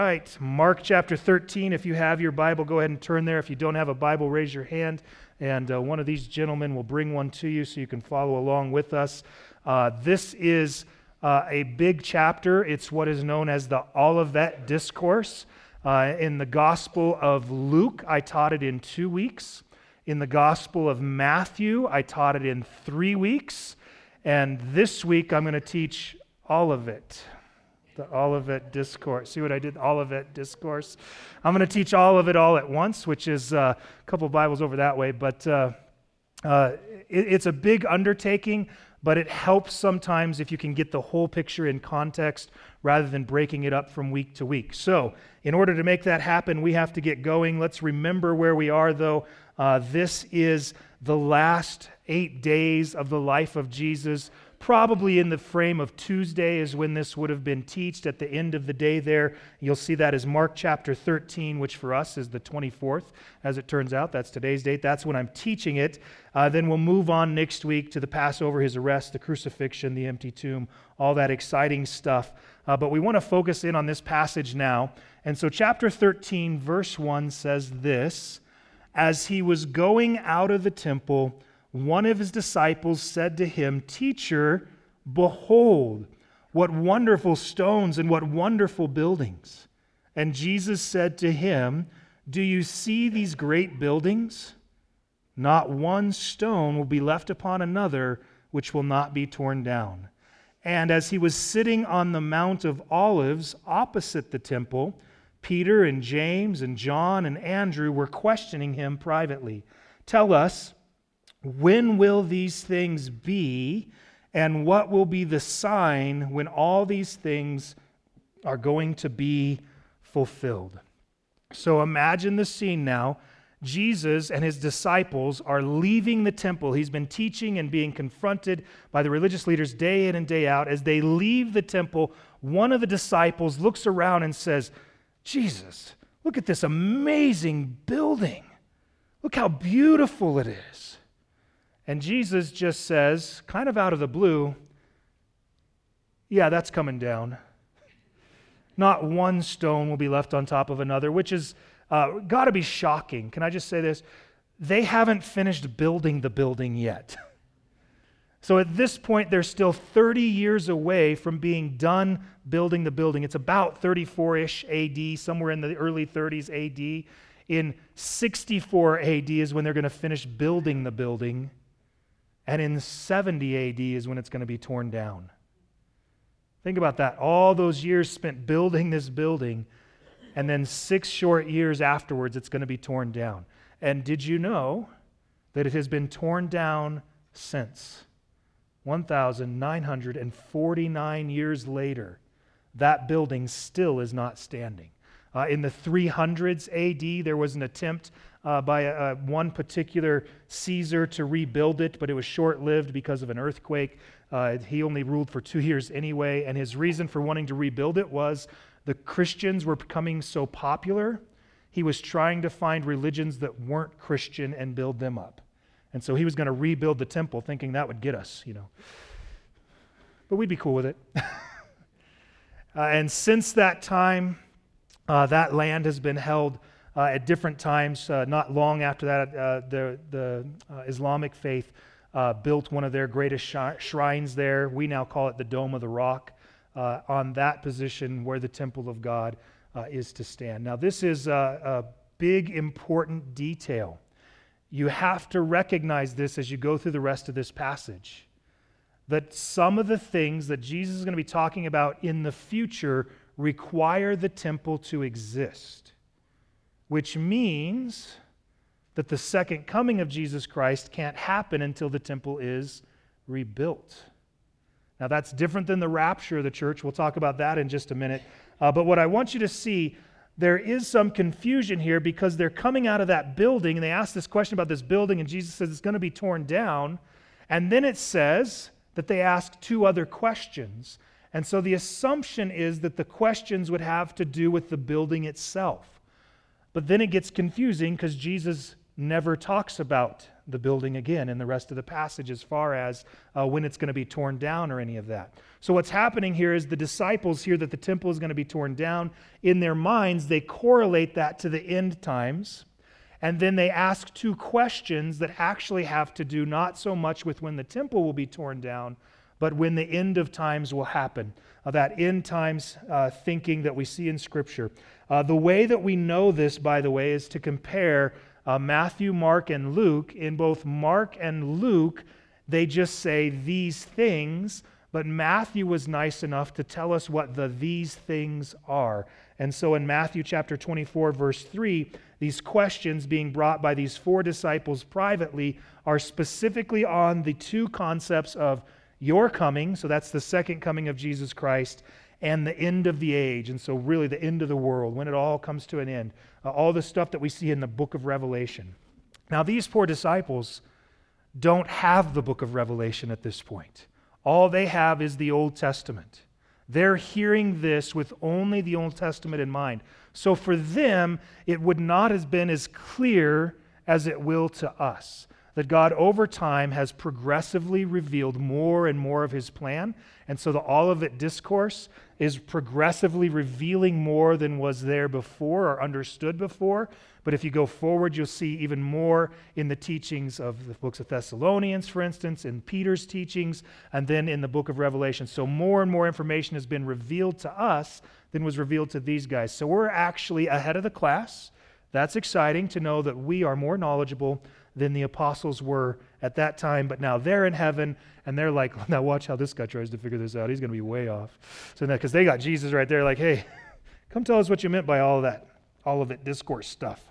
All right, Mark chapter 13. If you have your Bible, go ahead and turn there. If you don't have a Bible, raise your hand, and one of these gentlemen will bring one to you so you can follow along with us. This is a big chapter. It's what is known as the Olivet Discourse. In the Gospel of Luke, I taught it in 2 weeks. In the Gospel of Matthew, I taught it in 3 weeks. And this week, I'm going to teach all of it. The Olivet Discourse. See what I did? Olivet Discourse. I'm going to teach all of it all at once, which is a couple of Bibles over that way. But it's a big undertaking, but it helps sometimes if you can get the whole picture in context rather than breaking it up from week to week. So in order to make that happen, we have to get going. Let's remember where we are, though. This is the last 8 days of the life of Jesus. Probably in the frame of Tuesday is when this would have been taught at the end of the day there. You'll see that as Mark chapter 13, which for us is the 24th, as it turns out. That's today's date. That's when I'm teaching it. Then we'll move on next week to the Passover, his arrest, the crucifixion, the empty tomb, all that exciting stuff. But we want to focus in on this passage now. And so chapter 13, verse 1 says this: "As he was going out of the temple, one of his disciples said to him, 'Teacher, behold, what wonderful stones and what wonderful buildings.' And Jesus said to him, 'Do you see these great buildings? Not one stone will be left upon another which will not be torn down.' And as he was sitting on the Mount of Olives opposite the temple, Peter and James and John and Andrew were questioning him privately. 'Tell us, when will these things be, and what will be the sign when all these things are going to be fulfilled?'" So imagine the scene now. Jesus and his disciples are leaving the temple. He's been teaching and being confronted by the religious leaders day in and day out. As they leave the temple, one of the disciples looks around and says, "Jesus, look at this amazing building. Look how beautiful it is." And Jesus just says, kind of out of the blue, "Yeah, that's coming down. Not one stone will be left on top of another," which is got to be shocking. Can I just say this? They haven't finished building the building yet. So at this point, they're still 30 years away from being done building the building. It's about 34-ish AD, somewhere in the early 30s AD. In 64 AD is when they're going to finish building the building. And in 70 AD is when it's going to be torn down. Think about that. All those years spent building this building, and then 6 short years afterwards, it's going to be torn down. And did you know that it has been torn down since? 1,949 years later, that building still is not standing. In the 300s AD, there was an attempt by one particular Caesar to rebuild it, but it was short-lived because of an earthquake. He only ruled for 2 years anyway, and his reason for wanting to rebuild it was the Christians were becoming so popular, he was trying to find religions that weren't Christian and build them up. And so he was going to rebuild the temple, thinking that would get us, But we'd be cool with it. And since that time, that land has been held at different times. Not long after that, the Islamic faith built one of their greatest shrines there. We now call it the Dome of the Rock, on that position where the temple of God is to stand. Now, this is a big, important detail. You have to recognize this as you go through the rest of this passage, that some of the things that Jesus is going to be talking about in the future require the temple to exist, which means that the second coming of Jesus Christ can't happen until the temple is rebuilt. Now, that's different than the rapture of the church. We'll talk about that in just a minute. But what I want you to see, there is some confusion here because they're coming out of that building, and they ask this question about this building, and Jesus says it's going to be torn down. And then it says that they ask 2 other questions. And so the assumption is that the questions would have to do with the building itself. But then it gets confusing because Jesus never talks about the building again in the rest of the passage as far as when it's going to be torn down or any of that. So what's happening here is the disciples hear that the temple is going to be torn down. In their minds, they correlate that to the end times, and then they ask two questions that actually have to do not so much with when the temple will be torn down, but when the end of times will happen. That end times thinking that we see in Scripture. The way that we know this, by the way, is to compare Matthew, Mark, and Luke. In both Mark and Luke, they just say these things, but Matthew was nice enough to tell us what these things are. And so in Matthew chapter 24, verse 3, these questions being brought by these four disciples privately are specifically on the two concepts of your coming, so that's the second coming of Jesus Christ, and the end of the age, and so really the end of the world, when it all comes to an end. All the stuff that we see in the book of Revelation. Now, these poor disciples don't have the book of Revelation at this point. All they have is the Old Testament. They're hearing this with only the Old Testament in mind. So for them, it would not have been as clear as it will to us. That God over time has progressively revealed more and more of his plan. And so the Olivet Discourse is progressively revealing more than was there before or understood before. But if you go forward, you'll see even more in the teachings of the books of Thessalonians, for instance, in Peter's teachings, and then in the book of Revelation. So more and more information has been revealed to us than was revealed to these guys. So we're actually ahead of the class. That's exciting to know that we are more knowledgeable than the apostles were at that time, but now they're in heaven, and they're like, now watch how this guy tries to figure this out. He's going to be way off. So now, because they got Jesus right there, like, hey, come tell us what you meant by all of it discourse stuff.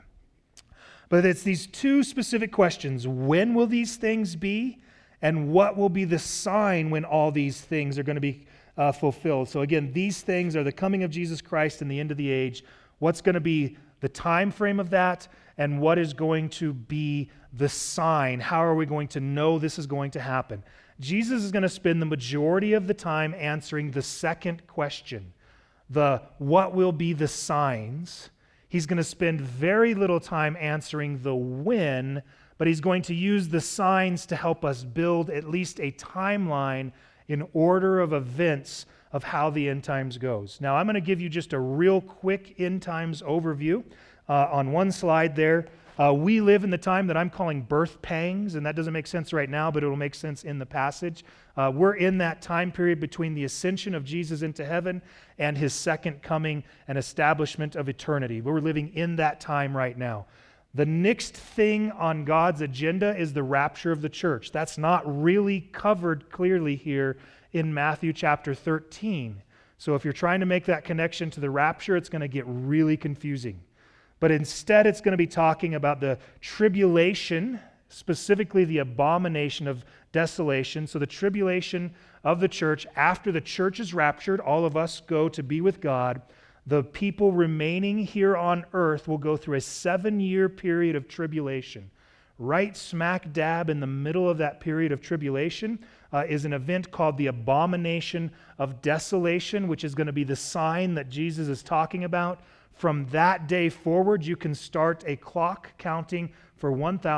But it's these two specific questions. When will these things be? And what will be the sign when all these things are going to be fulfilled? So again, these things are the coming of Jesus Christ and the end of the age. What's going to be the time frame of that? And what is going to be the sign? How are we going to know this is going to happen? Jesus is going to spend the majority of the time answering the second question, the what will be the signs. He's going to spend very little time answering the when, but he's going to use the signs to help us build at least a timeline in order of events of how the end times goes. Now, I'm going to give you just a real quick end times overview. On one slide there, we live in the time that I'm calling birth pangs, and that doesn't make sense right now, but it will make sense in the passage. We're in that time period between the ascension of Jesus into heaven and his second coming and establishment of eternity. We're living in that time right now. The next thing on God's agenda is the rapture of the church. That's not really covered clearly here in Matthew chapter 13. So if you're trying to make that connection to the rapture, it's going to get really confusing. But instead, it's going to be talking about the tribulation, specifically the abomination of desolation. So the tribulation of the church, after the church is raptured, all of us go to be with God. The people remaining here on earth will go through a 7-year period of tribulation. Right smack dab in the middle of that period of tribulation is an event called the abomination of desolation, which is going to be the sign that Jesus is talking about. From that day forward, you can start a clock counting for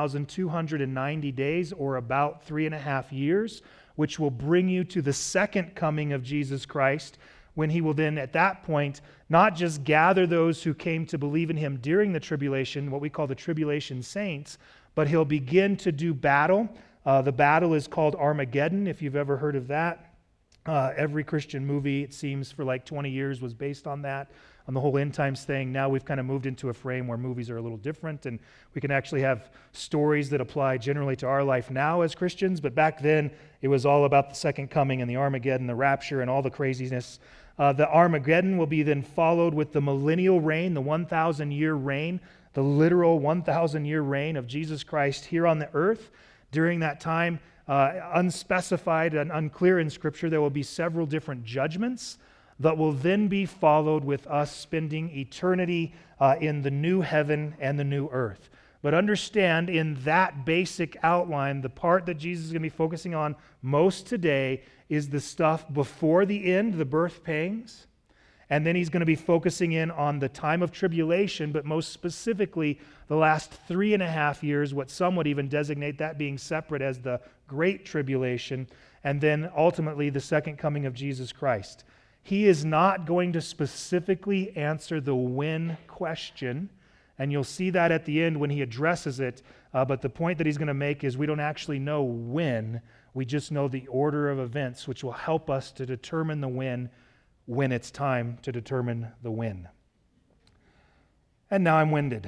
1,290 days, or about 3.5 years, which will bring you to the second coming of Jesus Christ, when he will then, at that point, not just gather those who came to believe in him during the tribulation, what we call the tribulation saints, but he'll begin to do battle. The battle is called Armageddon, if you've ever heard of that. Every Christian movie, it seems, for like 20 years was based on that, on the whole end times thing. Now we've kind of moved into a frame where movies are a little different, and we can actually have stories that apply generally to our life now as Christians, but back then it was all about the second coming and the Armageddon, the rapture, and all the craziness. The Armageddon will be then followed with the millennial reign, the 1,000-year reign, the literal 1,000-year reign of Jesus Christ here on the earth. During that time, unspecified and unclear in Scripture, there will be several different judgments that will then be followed with us spending eternity in the new heaven and the new earth. But understand, in that basic outline, the part that Jesus is going to be focusing on most today is the stuff before the end, the birth pangs, And then he's going to be focusing in on the time of tribulation, but most specifically, the last 3.5 years, what some would even designate that being separate as the Great Tribulation, and then ultimately the second coming of Jesus Christ. He is not going to specifically answer the when question, and you'll see that at the end when he addresses it, but the point that he's going to make is we don't actually know when, we just know the order of events, which will help us to determine the when it's time to determine the when. And now I'm winded.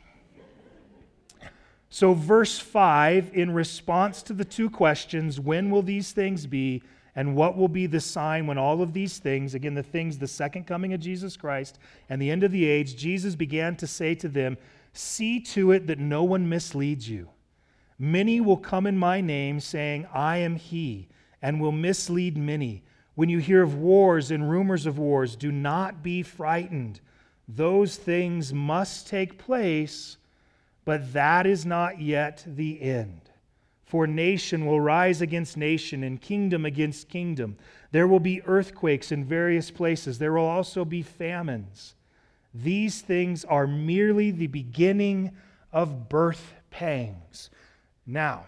So verse 5, in response to the two questions, when will these things be, and what will be the sign when all of these things, again, the things, the second coming of Jesus Christ and the end of the age, Jesus began to say to them, see to it that no one misleads you. Many will come in my name, saying, I am he, and will mislead many. When you hear of wars and rumors of wars, do not be frightened. Those things must take place, but that is not yet the end. For nation will rise against nation and kingdom against kingdom. There will be earthquakes in various places. There will also be famines. These things are merely the beginning of birth pangs. Now,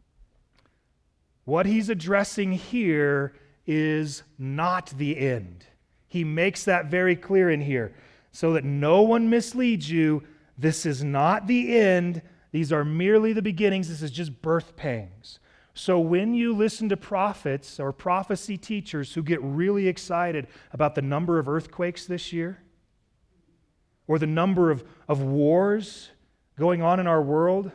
what he's addressing here is not the end. He makes that very clear in here. So that no one misleads you, this is not the end. These are merely the beginnings. This is just birth pangs. So when you listen to prophets or prophecy teachers who get really excited about the number of earthquakes this year, or the number of wars going on in our world,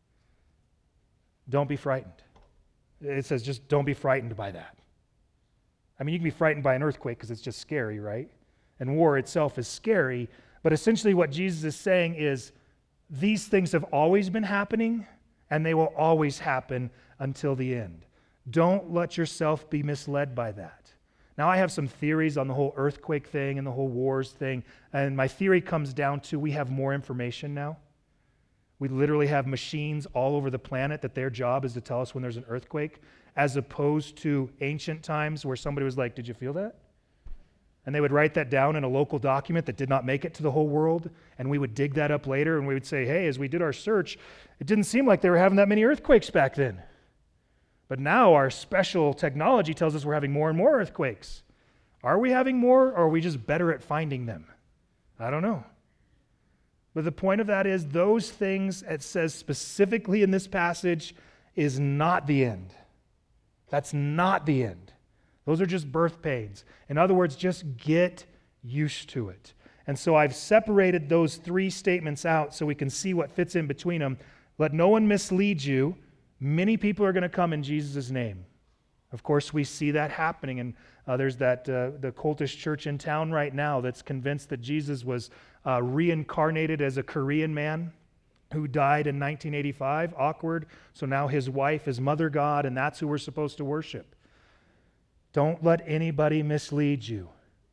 don't be frightened. It says just don't be frightened by that. I mean, you can be frightened by an earthquake because it's just scary, right? And war itself is scary. But essentially what Jesus is saying is these things have always been happening, and they will always happen until the end. Don't let yourself be misled by that. Now, I have some theories on the whole earthquake thing and the whole wars thing, and my theory comes down to we have more information now. We literally have machines all over the planet that their job is to tell us when there's an earthquake, as opposed to ancient times where somebody was like, did you feel that? And they would write that down in a local document that did not make it to the whole world, and we would dig that up later, and we would say, hey, as we did our search, it didn't seem like they were having that many earthquakes back then. But now our special technology tells us we're having more and more earthquakes. Are we having more, or are we just better at finding them? I don't know. But the point of that is those things, it says specifically in this passage, is not the end. That's not the end. Those are just birth pains. In other words, just get used to it. And so I've separated those three statements out so we can see what fits in between them. Let no one mislead you. Many people are going to come in Jesus' name. Of course, we see that happening. And there's the cultish church in town right now that's convinced that Jesus was reincarnated as a Korean man who died in 1985. Awkward. So now his wife is Mother God, and that's who we're supposed to worship. Don't let anybody mislead you.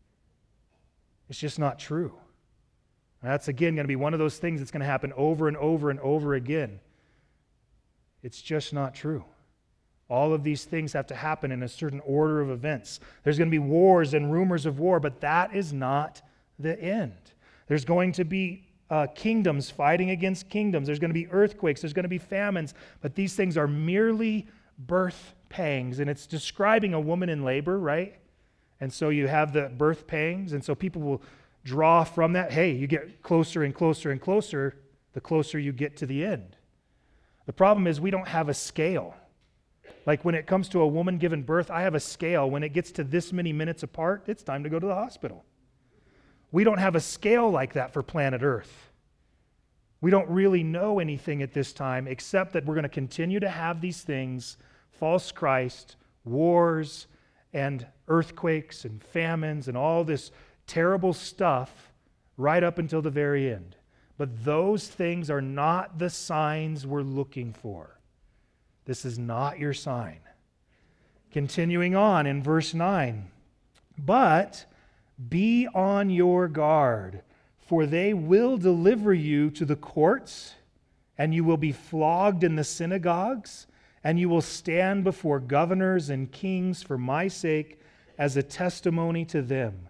It's just not true. And that's, again, going to be one of those things that's going to happen over and over and over again. It's just not true. All of these things have to happen in a certain order of events. There's going to be wars and rumors of war, but that is not the end. There's going to be kingdoms fighting against kingdoms. There's going to be earthquakes. There's going to be famines. But these things are merely birth pangs. And it's describing a woman in labor, right? And so you have the birth pangs. And so people will draw from that. Hey, you get closer and closer and closer the closer you get to the end. The problem is we don't have a scale. Like when it comes to a woman giving birth, I have a scale. When it gets to this many minutes apart, it's time to go to the hospital. We don't have a scale like that for planet Earth. We don't really know anything at this time except that we're going to continue to have these things, false Christ, wars, and earthquakes and famines and all this terrible stuff right up until the very end. But those things are not the signs we're looking for. This is not your sign. Continuing on in verse 9. But be on your guard, for they will deliver you to the courts, and you will be flogged in the synagogues, and you will stand before governors and kings for my sake as a testimony to them.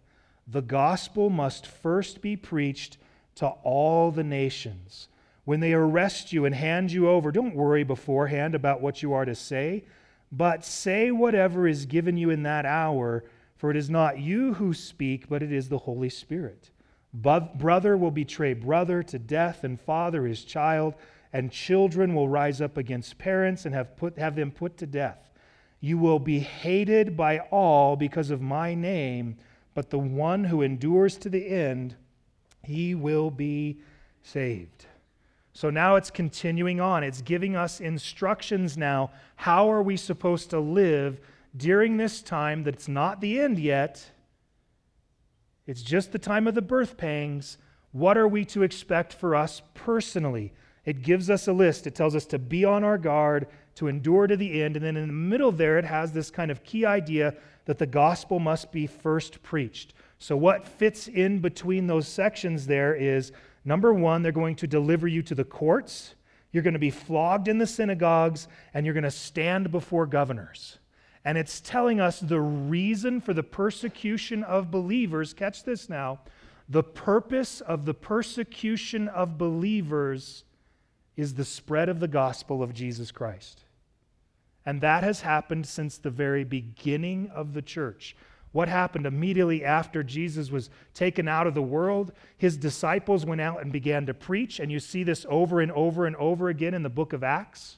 The gospel must first be preached to all the nations. When they arrest you and hand you over, don't worry beforehand about what you are to say, but say whatever is given you in that hour, for it is not you who speak, but it is the Holy Spirit. Brother will betray brother to death, and father his child, and children will rise up against parents and have them put to death. You will be hated by all because of my name, but the one who endures to the end, he will be saved. So now it's continuing on. It's giving us instructions now. How are we supposed to live during this time that's not the end yet? It's just the time of the birth pangs. What are we to expect for us personally? It gives us a list. It tells us to be on our guard, to endure to the end. And then in the middle there, it has this kind of key idea that the gospel must be first preached. So what fits in between those sections there is, number one, they're going to deliver you to the courts. You're going to be flogged in the synagogues, and you're going to stand before governors. And it's telling us the reason for the persecution of believers. Catch this now. The purpose of the persecution of believers is the spread of the gospel of Jesus Christ. And that has happened since the very beginning of the church. What happened immediately after Jesus was taken out of the world? His disciples went out and began to preach, and you see this over and over and over again in the book of Acts.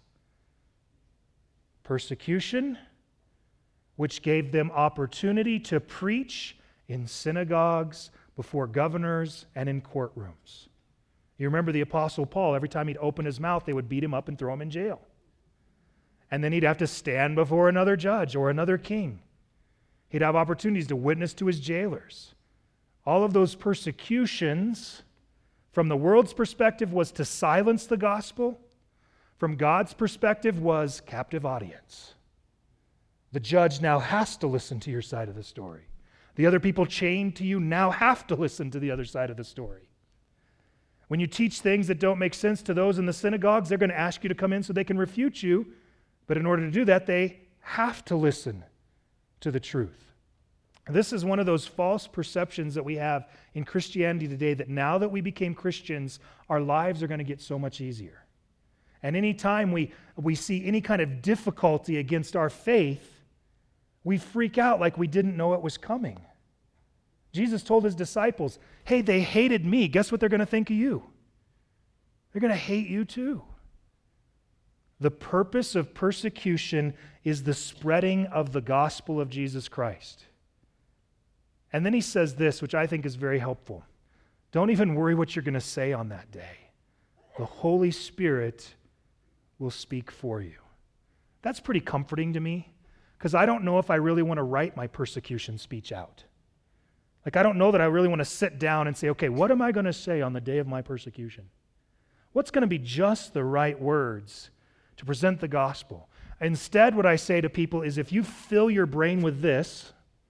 Persecution, which gave them opportunity to preach in synagogues, before governors, and in courtrooms. You remember the Apostle Paul, every time he'd open his mouth, they would beat him up and throw him in jail. And then he'd have to stand before another judge or another king. He'd have opportunities to witness to his jailers. All of those persecutions, from the world's perspective, was to silence the gospel. From God's perspective, was captive audience. The judge now has to listen to your side of the story. The other people chained to you now have to listen to the other side of the story. When you teach things that don't make sense to those in the synagogues, they're going to ask you to come in so they can refute you. But in order to do that, they have to listen to the truth. This is one of those false perceptions that we have in Christianity today, that now that we became Christians, our lives are going to get so much easier. And anytime we see any kind of difficulty against our faith, we freak out like we didn't know it was coming. Jesus told his disciples, hey, they hated me. Guess what they're going to think of you? They're going to hate you too. The purpose of persecution is the spreading of the gospel of Jesus Christ. And then he says this, which I think is very helpful. Don't even worry what you're going to say on that day. The Holy Spirit will speak for you. That's pretty comforting to me, because I don't know if I really want to write my persecution speech out. Like, I don't know that I really want to sit down and say, okay, what am I going to say on the day of my persecution? What's going to be just the right words to present the gospel? Instead, what I say to people is, if you fill your brain with this,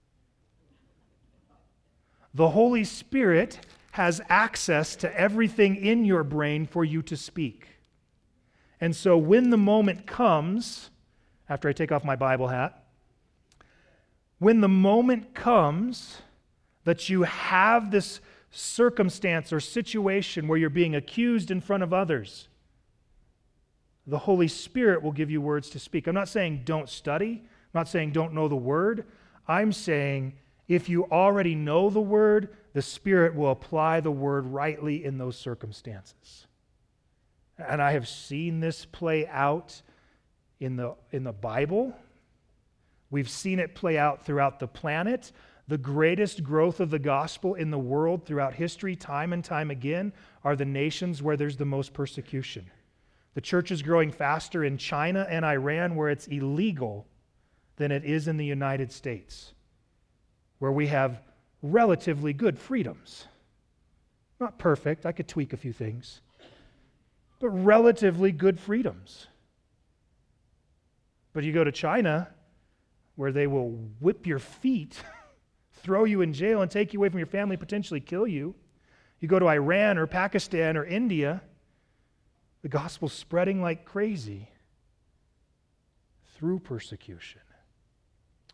the Holy Spirit has access to everything in your brain for you to speak. And so when the moment comes, after I take off my Bible hat, when the moment comes that you have this circumstance or situation where you're being accused in front of others, the Holy Spirit will give you words to speak. I'm not saying don't study. I'm not saying don't know the Word. I'm saying if you already know the Word, the Spirit will apply the Word rightly in those circumstances. And I have seen this play out in the Bible. We've seen it play out throughout the planet. The greatest growth of the gospel in the world throughout history, time and time again, are the nations where there's the most persecution. The church is growing faster in China and Iran, where it's illegal, than it is in the United States, where we have relatively good freedoms. Not perfect, I could tweak a few things, but relatively good freedoms. But you go to China, where they will whip your feet, throw you in jail, and take you away from your family, potentially kill you. You go to Iran or Pakistan or India, the gospel's spreading like crazy through persecution.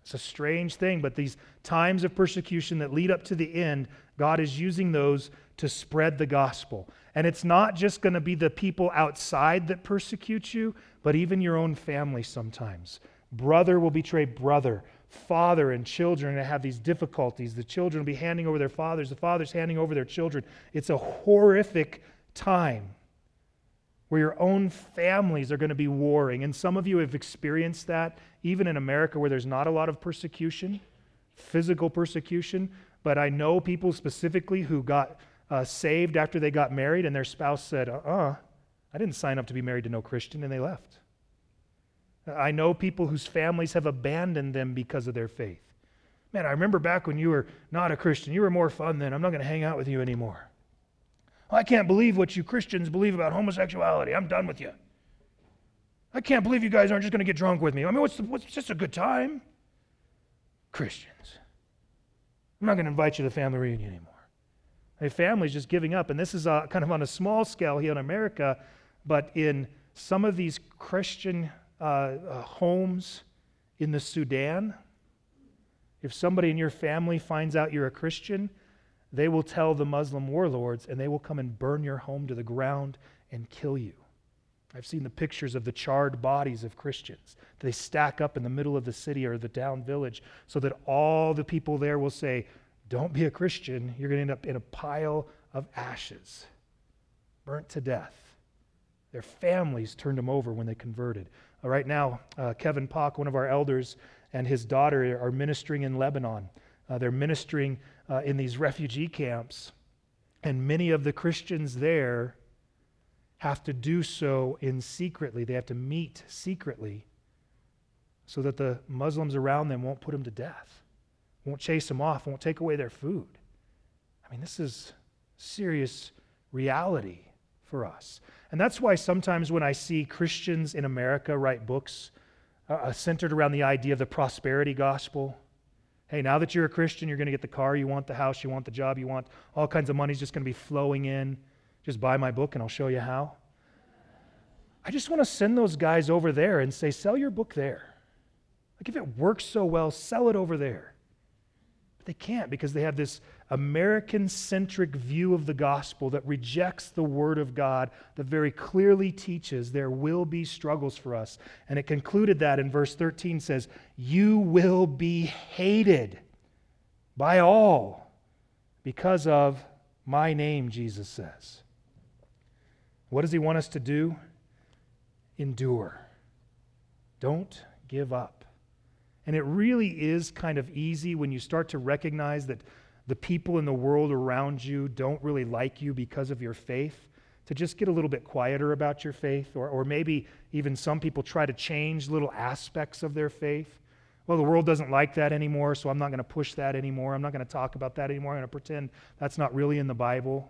It's a strange thing, but these times of persecution that lead up to the end, God is using those to spread the gospel. And it's not just going to be the people outside that persecute you, but even your own family sometimes. Brother will betray brother. Father and children are going to have these difficulties. The children will be handing over their fathers. The fathers handing over their children. It's a horrific time where your own families are going to be warring. And some of you have experienced that, even in America where there's not a lot of persecution, physical persecution. But I know people specifically who got saved after they got married and their spouse said, I didn't sign up to be married to no Christian, and they left. I know people whose families have abandoned them because of their faith. Man, I remember back when you were not a Christian. You were more fun then. I'm not going to hang out with you anymore. I can't believe what you Christians believe about homosexuality. I'm done with you. I can't believe you guys aren't just going to get drunk with me. I mean, what's just a good time? Christians. I'm not going to invite you to the family reunion anymore. A family's just giving up. And this is kind of on a small scale here in America, but in some of these Christian homes in the Sudan, if somebody in your family finds out you're a Christian, they will tell the Muslim warlords and they will come and burn your home to the ground and kill you. I've seen the pictures of the charred bodies of Christians. They stack up in the middle of the city or the town village so that all the people there will say, don't be a Christian, you're going to end up in a pile of ashes, burnt to death. Their families turned them over when they converted. Right now, Kevin Pock, one of our elders, and his daughter are ministering in Lebanon. They're ministering in these refugee camps, and many of the Christians there have to do so in secretly. They have to meet secretly so that the Muslims around them won't put them to death, won't chase them off, won't take away their food. I mean, this is serious reality for us. And that's why sometimes when I see Christians in America write books centered around the idea of the prosperity gospel, hey, now that you're a Christian, you're going to get the car you want, the house you want, the job you want, all kinds of money's just going to be flowing in. Just buy my book and I'll show you how. I just want to send those guys over there and say, sell your book there. Like if it works so well, sell it over there. But they can't because they have this American-centric view of the gospel that rejects the Word of God that very clearly teaches there will be struggles for us. And it concluded that in verse 13 says, you will be hated by all because of my name, Jesus says. What does he want us to do? Endure. Don't give up. And it really is kind of easy when you start to recognize that the people in the world around you don't really like you because of your faith, to just get a little bit quieter about your faith, or maybe even some people try to change little aspects of their faith. Well, the world doesn't like that anymore, so I'm not going to push that anymore. I'm not going to talk about that anymore. I'm going to pretend that's not really in the Bible.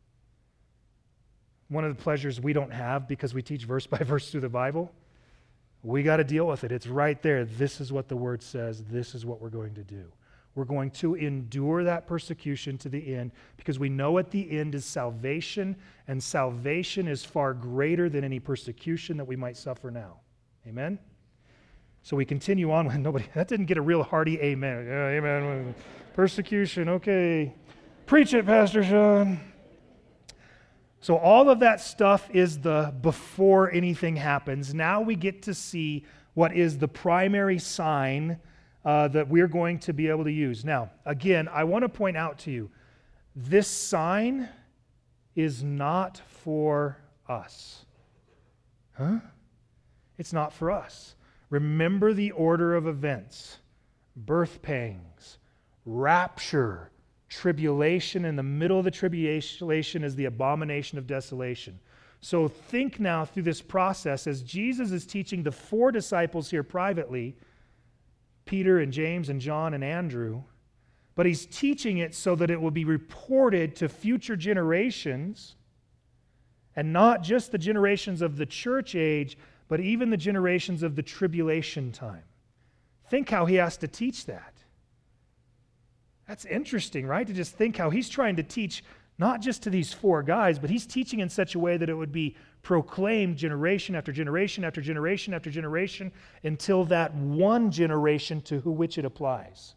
One of the pleasures we don't have because we teach verse by verse through the Bible, we got to deal with it. It's right there. This is what the Word says. This is what we're going to do. We're going to endure that persecution to the end because we know at the end is salvation, and salvation is far greater than any persecution that we might suffer now. Amen? So we continue on with that didn't get a real hearty amen. Yeah, amen. Persecution, okay. Preach it, Pastor Sean. So all of that stuff is the before anything happens. Now we get to see what is the primary sign that we're going to be able to use. Now, again, I want to point out to you, this sign is not for us. Huh? It's not for us. Remember the order of events. Birth pangs, rapture, tribulation. In the middle of the tribulation is the abomination of desolation. So think now through this process as Jesus is teaching the 4 disciples here privately, Peter and James and John and Andrew, but he's teaching it so that it will be reported to future generations, and not just the generations of the church age, but even the generations of the tribulation time. Think how he has to teach that. That's interesting, right? To just think how he's trying to teach Not just to these 4 guys, but he's teaching in such a way that it would be proclaimed generation after generation after generation after generation until that one generation to which it applies.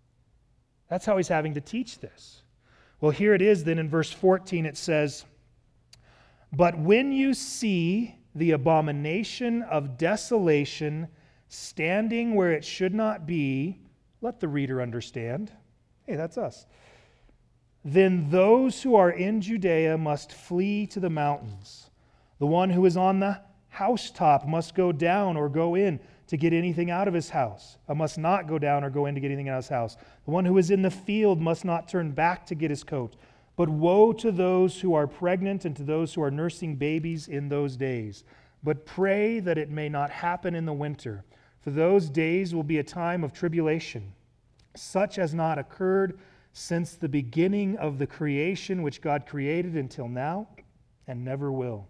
That's how he's having to teach this. Well, here it is then in verse 14. It says, "But when you see the abomination of desolation standing where it should not be," let the reader understand. Hey, that's us. "Then those who are in Judea must flee to the mountains. The one who is on the housetop must go down or go in to get anything out of his house. Must not go down or go in to get anything out of his house. The one who is in the field must not turn back to get his coat. But woe to those who are pregnant and to those who are nursing babies in those days. But pray that it may not happen in the winter, for those days will be a time of tribulation, such as not occurred since the beginning of the creation which God created until now, and never will.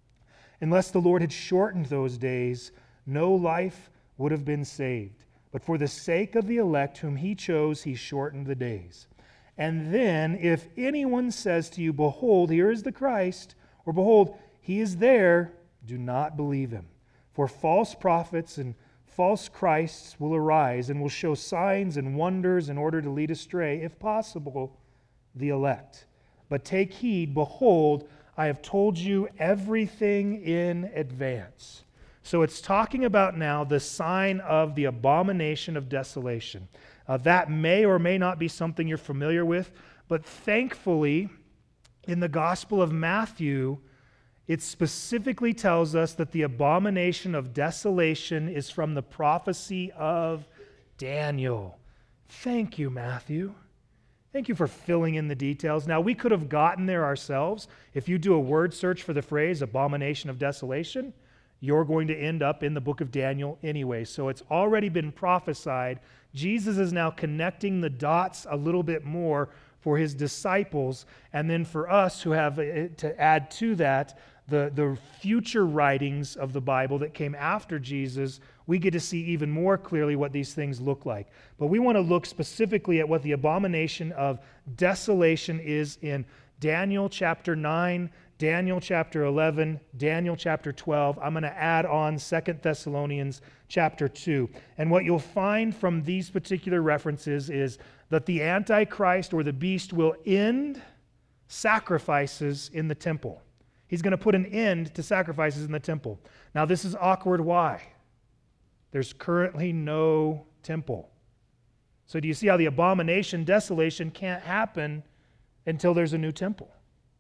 Unless the Lord had shortened those days, no life would have been saved. But for the sake of the elect whom he chose, he shortened the days. And then, if anyone says to you, 'Behold, here is the Christ,' or 'Behold, he is there,' do not believe him. For false prophets and false Christs will arise and will show signs and wonders in order to lead astray, if possible, the elect. But take heed, behold, I have told you everything in advance." So it's talking about now the sign of the abomination of desolation. That may or may not be something you're familiar with, but thankfully, in the Gospel of Matthew, it specifically tells us that the abomination of desolation is from the prophecy of Daniel. Thank you, Matthew. Thank you for filling in the details. Now, we could have gotten there ourselves. If you do a word search for the phrase abomination of desolation, you're going to end up in the book of Daniel anyway. So it's already been prophesied. Jesus is now connecting the dots a little bit more for his disciples, and then for us who have to add to that the future writings of the Bible that came after Jesus, we get to see even more clearly what these things look like. But we want to look specifically at what the abomination of desolation is in Daniel chapter 9, Daniel chapter 11, Daniel chapter 12. I'm going to add on 2 Thessalonians chapter 2. And what you'll find from these particular references is that the Antichrist or the beast will end sacrifices in the temple. He's going to put an end to sacrifices in the temple. Now, this is awkward. Why? There's currently no temple. So do you see how the abomination, desolation, can't happen until there's a new temple?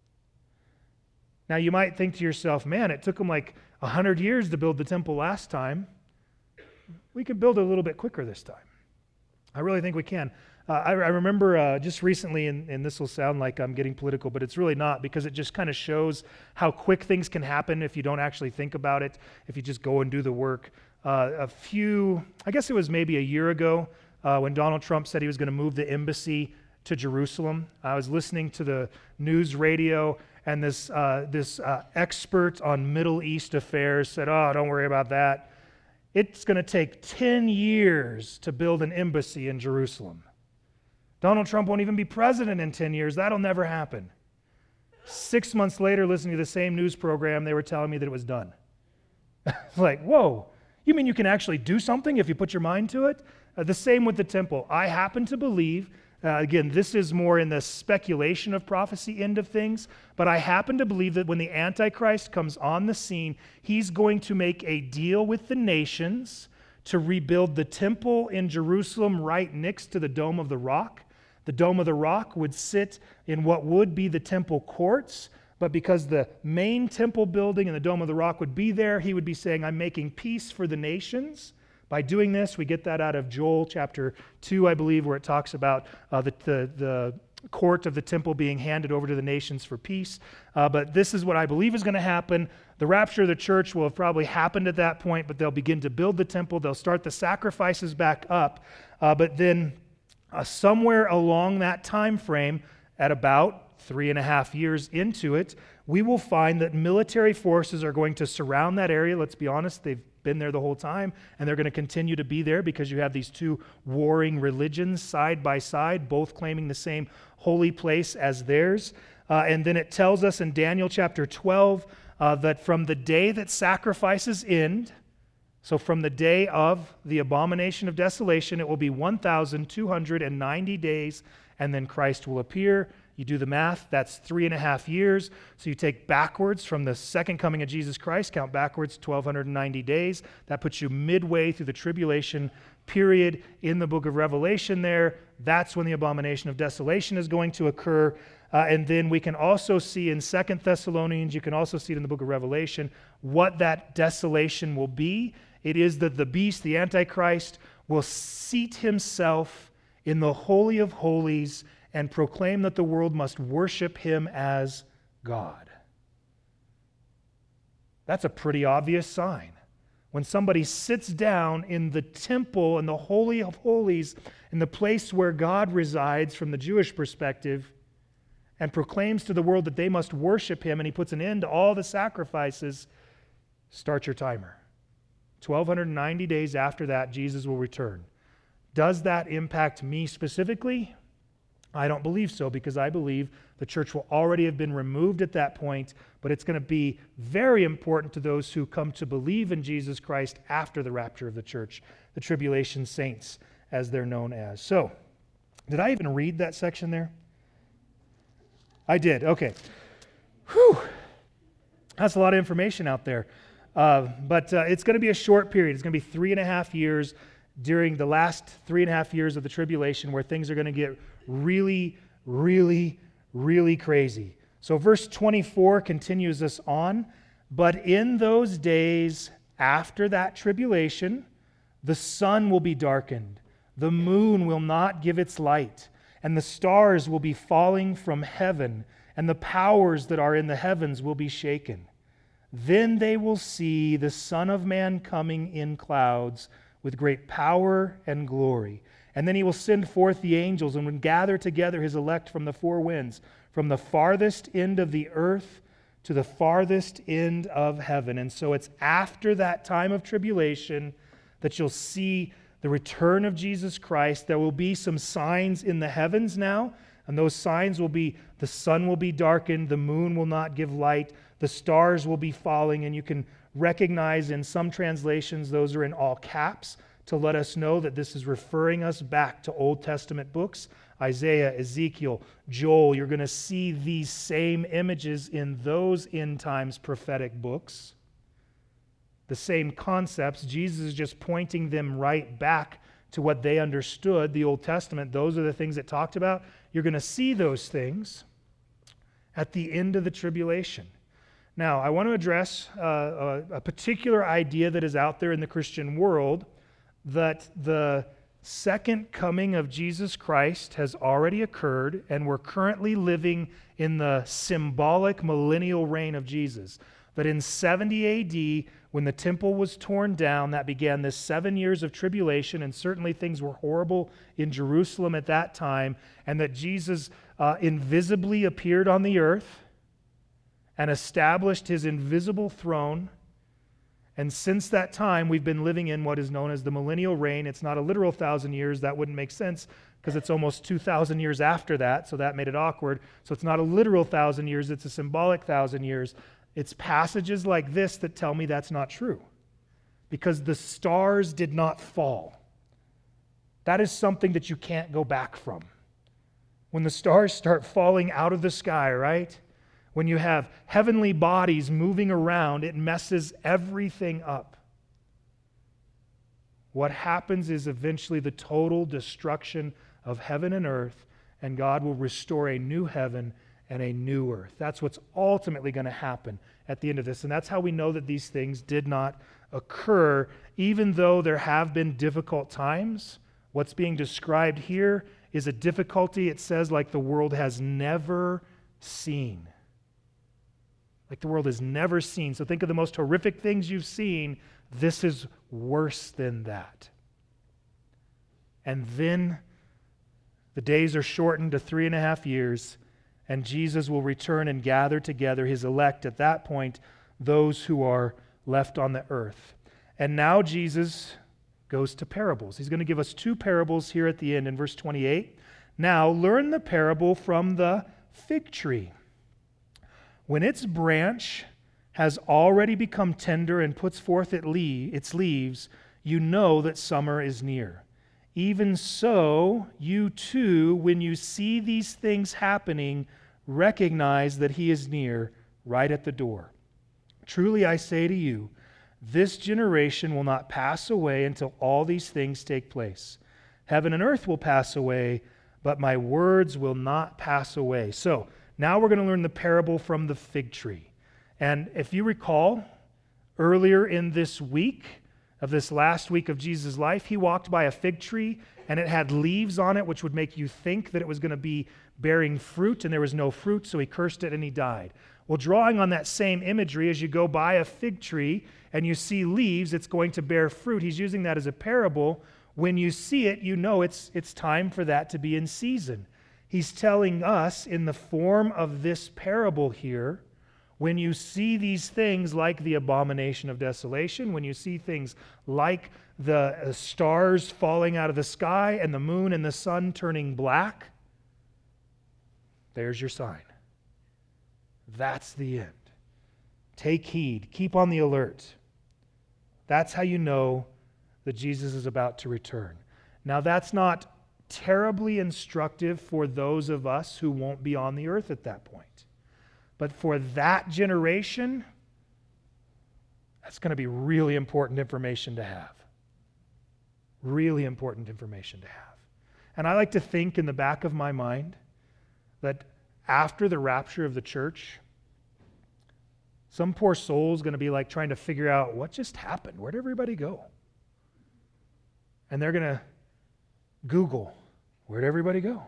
Now, you might think to yourself, man, it took them like 100 years to build the temple last time. We can build it a little bit quicker this time. I really think we can. I remember just recently, and this will sound like I'm getting political, but it's really not, because it just kind of shows how quick things can happen if you don't actually think about it, if you just go and do the work. I guess it was maybe a year ago, when Donald Trump said he was going to move the embassy to Jerusalem. I was listening to the news radio, and this expert on Middle East affairs said, "Oh, don't worry about that. It's going to take 10 years to build an embassy in Jerusalem. Donald Trump won't even be president in 10 years. That'll never happen." 6 months later, listening to the same news program, they were telling me that it was done. Like, whoa, you mean you can actually do something if you put your mind to it? The same with the temple. I happen to believe, again, this is more in the speculation of prophecy end of things, but I happen to believe that when the Antichrist comes on the scene, he's going to make a deal with the nations to rebuild the temple in Jerusalem right next to the Dome of the Rock. The Dome of the Rock would sit in what would be the temple courts, but because the main temple building and the Dome of the Rock would be there, he would be saying, "I'm making peace for the nations." By doing this, we get that out of Joel chapter 2, I believe, where it talks about the court of the temple being handed over to the nations for peace. But this is what I believe is going to happen. The rapture of the church will have probably happened at that point, but they'll begin to build the temple. They'll start the sacrifices back up. But then somewhere along that time frame, at about 3.5 years into it, we will find that military forces are going to surround that area. Let's be honest, they've been there the whole time, and they're going to continue to be there because you have these two warring religions side by side, both claiming the same holy place as theirs. And then it tells us in Daniel chapter 12 that from the day that sacrifices end, so from the day of the abomination of desolation, it will be 1,290 days, and then Christ will appear. You do the math, that's 3.5 years. So you take backwards from the second coming of Jesus Christ, count backwards 1,290 days. That puts you midway through the tribulation period in the book of Revelation there. That's when the abomination of desolation is going to occur. And then we can also see in 2 Thessalonians, you can also see it in the book of Revelation, what that desolation will be. It is that the beast, the Antichrist, will seat himself in the Holy of Holies and proclaim that the world must worship him as God. That's a pretty obvious sign. When somebody sits down in the temple and the Holy of Holies, in the place where God resides from the Jewish perspective, and proclaims to the world that they must worship him, and he puts an end to all the sacrifices, start your timer. 1,290 days after that, Jesus will return. Does that impact me specifically? I don't believe so, because I believe the church will already have been removed at that point, but it's going to be very important to those who come to believe in Jesus Christ after the rapture of the church, the tribulation saints, as they're known as. So, did I even read that section there? I did, okay. Whew. That's a lot of information out there. But it's going to be a short period. It's going to be 3.5 years during the last 3.5 years of the tribulation where things are going to get really, really, really crazy. So verse 24 continues us on. But in those days after that tribulation, the sun will be darkened, the moon will not give its light, and the stars will be falling from heaven, and the powers that are in the heavens will be shaken. Then they will see the Son of Man coming in clouds with great power and glory. And then he will send forth the angels and will gather together his elect from the four winds, from the farthest end of the earth to the farthest end of heaven. And so it's after that time of tribulation that you'll see the return of Jesus Christ. There will be some signs in the heavens now, and those signs will be the sun will be darkened, the moon will not give light, the stars will be falling, and you can recognize in some translations those are in all caps to let us know that this is referring us back to Old Testament books. Isaiah, Ezekiel, Joel, you're going to see these same images in those end times prophetic books. The same concepts. Jesus is just pointing them right back to what they understood, the Old Testament. Those are the things it talked about. You're going to see those things at the end of the tribulation. Now, I want to address a particular idea that is out there in the Christian world, that the second coming of Jesus Christ has already occurred, and we're currently living in the symbolic millennial reign of Jesus. That in 70 A.D., when the temple was torn down, that began this 7 years of tribulation, and certainly things were horrible in Jerusalem at that time, and that Jesus invisibly appeared on the earth and established his invisible throne. And since that time, we've been living in what is known as the millennial reign. It's not a literal 1,000 years. That wouldn't make sense because it's almost 2,000 years after that, so that made it awkward. So it's not a literal 1,000 years. It's a symbolic 1,000 years. It's passages like this that tell me that's not true, because the stars did not fall. That is something that you can't go back from. When the stars start falling out of the sky, right? When you have heavenly bodies moving around, it messes everything up. What happens is eventually the total destruction of heaven and earth, and God will restore a new heaven and a new earth. That's what's ultimately going to happen at the end of this. And that's how we know that these things did not occur, even though there have been difficult times. What's being described here is a difficulty, it says, like the world has never seen. Like the world has never seen. So think of the most horrific things you've seen. This is worse than that. And then the days are shortened to 3.5 years, and Jesus will return and gather together his elect at that point, those who are left on the earth. And now Jesus goes to parables. He's going to give us 2 parables here at the end in verse 28. Now learn the parable from the fig tree. When its branch has already become tender and puts forth its leaves, you know that summer is near. Even so, you too, when you see these things happening, recognize that he is near, right at the door. Truly I say to you, this generation will not pass away until all these things take place. Heaven and earth will pass away, but my words will not pass away. So, now we're going to learn the parable from the fig tree. And if you recall, earlier in this week, of this last week of Jesus' life, he walked by a fig tree, and it had leaves on it, which would make you think that it was going to be bearing fruit, and there was no fruit, so he cursed it and he died. Well, drawing on that same imagery, as you go by a fig tree and you see leaves, it's going to bear fruit. He's using that as a parable. When you see it, you know it's time for that to be in season. He's telling us in the form of this parable here, when you see these things like the abomination of desolation, when you see things like the stars falling out of the sky and the moon and the sun turning black, there's your sign. That's the end. Take heed. Keep on the alert. That's how you know that Jesus is about to return. Now, that's not terribly instructive for those of us who won't be on the earth at that point. But for that generation, that's going to be really important information to have. Really important information to have. And I like to think in the back of my mind that after the rapture of the church, some poor soul is going to be like trying to figure out what just happened. Where'd everybody go? And they're going to Google, where'd everybody go?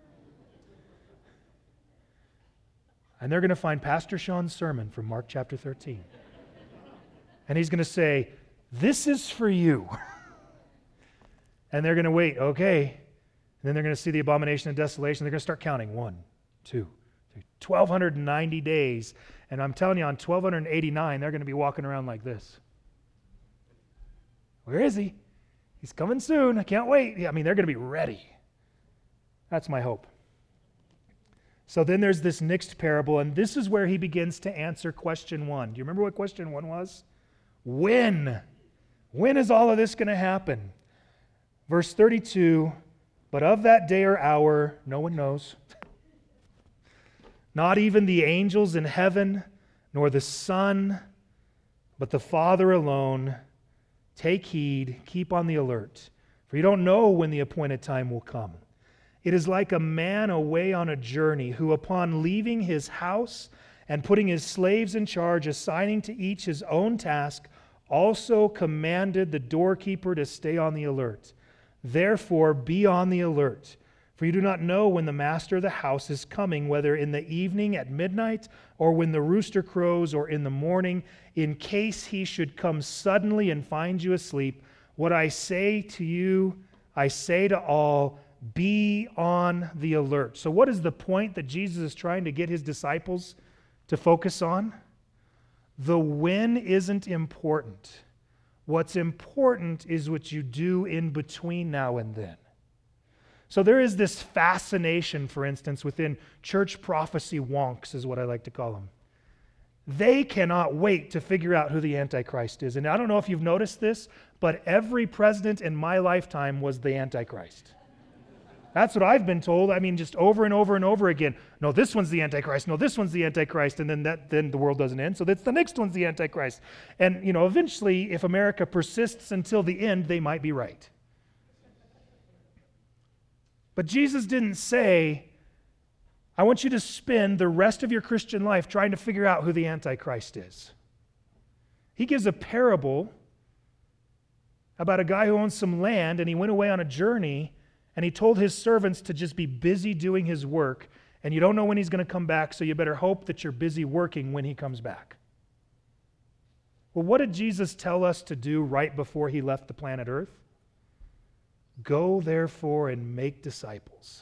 And they're going to find Pastor Sean's sermon from Mark chapter 13. And he's going to say, this is for you. And they're going to wait, okay. And then they're going to see the abomination of desolation. They're going to start counting 1, 2, 3, 1,290 days. And I'm telling you, on 1,289, they're going to be walking around like this. Where is he? He's coming soon. I can't wait. I mean, they're going to be ready. That's my hope. So then there's this next parable, and this is where he begins to answer question 1. Do you remember what question 1 was? When? When is all of this going to happen? Verse 32, but of that day or hour, no one knows. Not even the angels in heaven, nor the Son, but the Father alone. Take heed, keep on the alert, for you don't know when the appointed time will come. It is like a man away on a journey who, upon leaving his house and putting his slaves in charge, assigning to each his own task, also commanded the doorkeeper to stay on the alert. Therefore, be on the alert, for you do not know when the master of the house is coming, whether in the evening at midnight, or when the rooster crows, or in the morning, in case he should come suddenly and find you asleep. What I say to you, I say to all, be on the alert. So what is the point that Jesus is trying to get his disciples to focus on? The when isn't important. What's important is what you do in between now and then. So there is this fascination, for instance, within church prophecy wonks, is what I like to call them. They cannot wait to figure out who the Antichrist is. And I don't know if you've noticed this, but every president in my lifetime was the Antichrist. That's what I've been told. I mean, just over and over and over again. No, this one's the Antichrist. No, this one's the Antichrist. And then the world doesn't end. So that's the next one's the Antichrist. And, eventually, if America persists until the end, they might be right. But Jesus didn't say, I want you to spend the rest of your Christian life trying to figure out who the Antichrist is. He gives a parable about a guy who owns some land, and he went away on a journey, and he told his servants to just be busy doing his work, and you don't know when he's going to come back, so you better hope that you're busy working when he comes back. Well, what did Jesus tell us to do right before he left the planet Earth? Go, therefore, and make disciples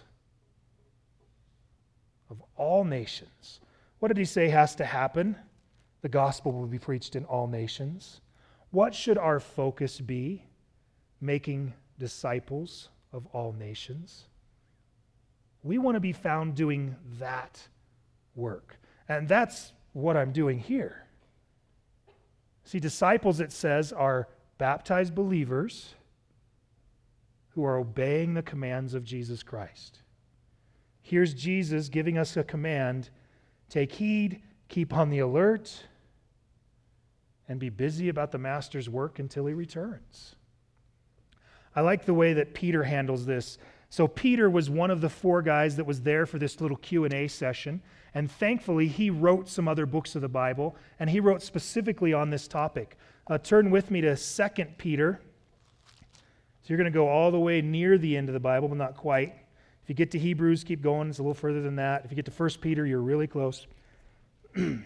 of all nations. What did he say has to happen? The gospel will be preached in all nations. What should our focus be? Making disciples of all nations. We want to be found doing that work. And that's what I'm doing here. See, disciples, it says, are baptized believers who are obeying the commands of Jesus Christ. Here's Jesus giving us a command: take heed, keep on the alert, and be busy about the Master's work until he returns. I like the way that Peter handles this. So Peter was one of the 4 guys that was there for this little Q&A session, and thankfully he wrote some other books of the Bible, and he wrote specifically on this topic. Turn with me to 2 Peter. So you're going to go all the way near the end of the Bible, but not quite. If you get to Hebrews, keep going. It's a little further than that. If you get to 1 Peter, you're really close. 2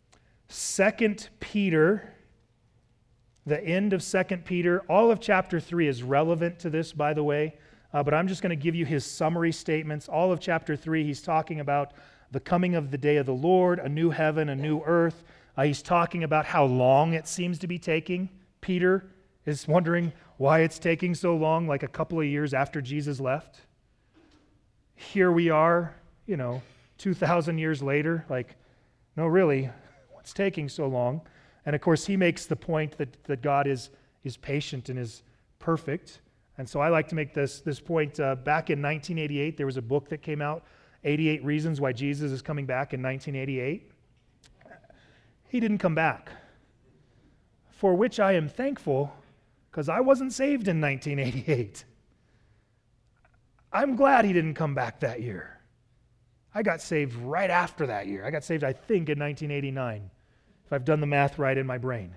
Peter, the end of 2 Peter, all of chapter 3 is relevant to this, by the way, but I'm just going to give you his summary statements. All of chapter 3, he's talking about the coming of the day of the Lord, a new heaven, a new earth. He's talking about how long it seems to be taking. Peter is wondering why it's taking so long, like a couple of years after Jesus left. Here we are, 2,000 years later, like, no, really, what's taking so long? And of course, he makes the point that God is patient and is perfect. And so I like to make this point. Back in 1988, there was a book that came out, 88 Reasons Why Jesus is Coming Back in 1988. He didn't come back, for which I am thankful, because I wasn't saved in 1988. I'm glad he didn't come back that year. I got saved right after that year. I got saved, I think, in 1989, if I've done the math right in my brain.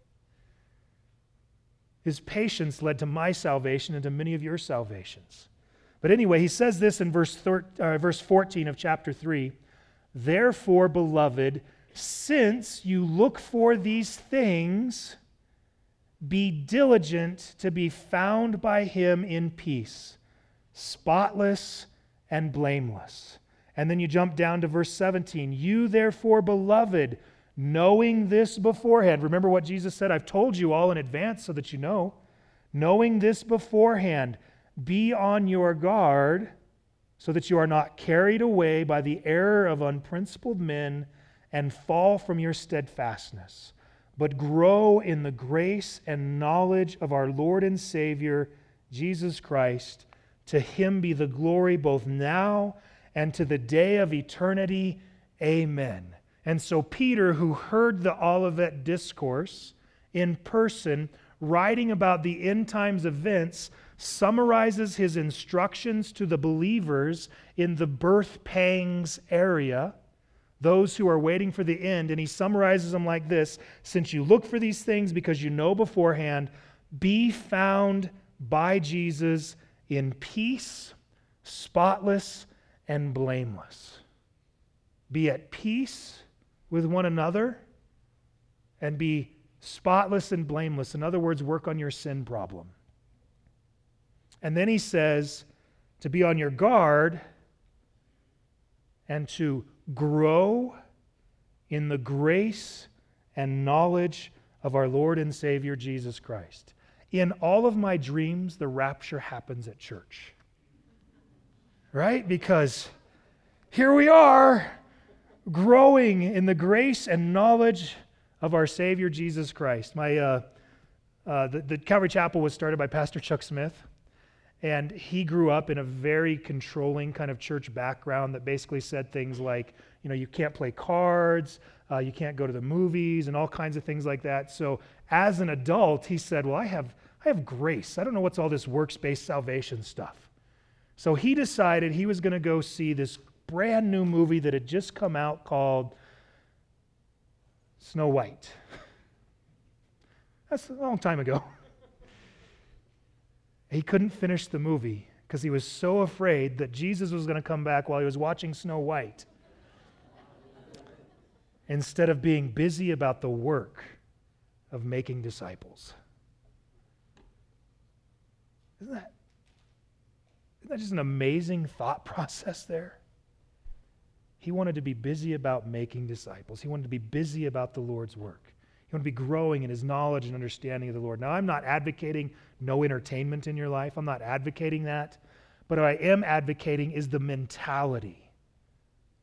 His patience led to my salvation and to many of your salvations. But anyway, he says this in verse 14 of chapter 3, "Therefore, beloved, since you look for these things, be diligent to be found by him in peace, spotless and blameless." And then you jump down to verse 17. "You therefore, beloved, knowing this beforehand." Remember what Jesus said, "I've told you all in advance so that you know." "Knowing this beforehand, be on your guard so that you are not carried away by the error of unprincipled men and fall from your steadfastness, but grow in the grace and knowledge of our Lord and Savior, Jesus Christ. To him be the glory both now and to the day of eternity. Amen." And so Peter, who heard the Olivet Discourse in person, writing about the end times events, summarizes his instructions to the believers in the birth pangs area, those who are waiting for the end, and he summarizes them like this: "Since you look for these things because you know beforehand, be found by Jesus in peace, spotless and blameless." Be at peace with one another and be spotless and blameless. In other words, work on your sin problem. And then he says to be on your guard and to grow in the grace and knowledge of our Lord and Savior Jesus Christ. In all of my dreams, the rapture happens at church. Right? Because here we are, growing in the grace and knowledge of our Savior Jesus Christ. The Calvary Chapel was started by Pastor Chuck Smith, and he grew up in a very controlling kind of church background that basically said things like, you can't play cards, you can't go to the movies, and all kinds of things like that. So as an adult, he said, well, I have grace. I don't know what's all this works-based salvation stuff. So he decided he was going to go see this brand new movie that had just come out called Snow White. That's a long time ago. He couldn't finish the movie because he was so afraid that Jesus was going to come back while he was watching Snow White, instead of being busy about the work of making disciples. Isn't that just an amazing thought process there? He wanted to be busy about making disciples. He wanted to be busy about the Lord's work. He wanted to be growing in his knowledge and understanding of the Lord. Now, I'm not advocating no entertainment in your life. I'm not advocating that. But what I am advocating is the mentality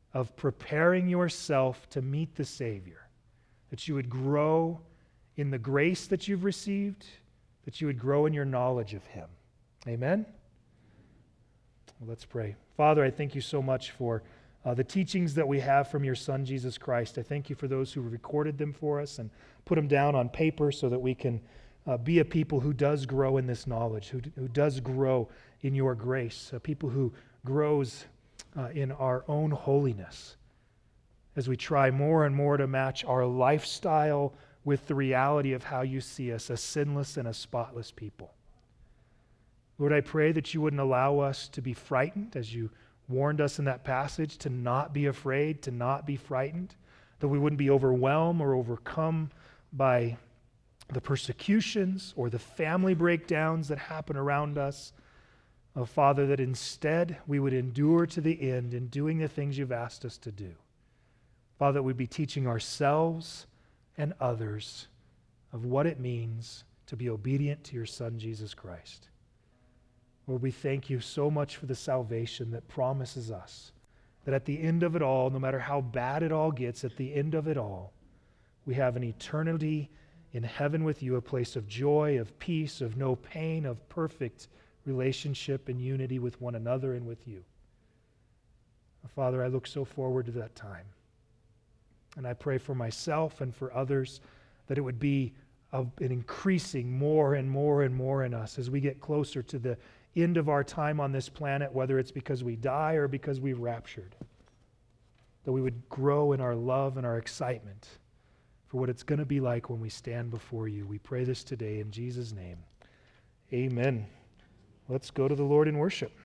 of preparing yourself to meet the Savior, that you would grow in the grace that you've received, that you would grow in your knowledge of Him. Amen? Well, let's pray. Father, I thank you so much for the teachings that we have from your Son, Jesus Christ. I thank you for those who recorded them for us and put them down on paper so that we can be a people who does grow in this knowledge, who does grow in your grace, a people who grows in our own holiness as we try more and more to match our lifestyle with the reality of how you see us, a sinless and a spotless people. Lord, I pray that you wouldn't allow us to be frightened, as you warned us in that passage, to not be afraid, to not be frightened, that we wouldn't be overwhelmed or overcome by the persecutions or the family breakdowns that happen around us. Oh, Father, that instead we would endure to the end in doing the things you've asked us to do. Father, that we'd be teaching ourselves and others of what it means to be obedient to your Son, Jesus Christ. Lord, we thank you so much for the salvation that promises us that at the end of it all, no matter how bad it all gets, at the end of it all, we have an eternity in heaven with you, a place of joy, of peace, of no pain, of perfect relationship and unity with one another and with you. Father, I look so forward to that time. And I pray for myself and for others that it would be an increasing more and more and more in us as we get closer to the end of our time on this planet, whether it's because we die or because we've raptured. That we would grow in our love and our excitement for what it's going to be like when we stand before you. We pray this today in Jesus' name. Amen. Let's go to the Lord in worship.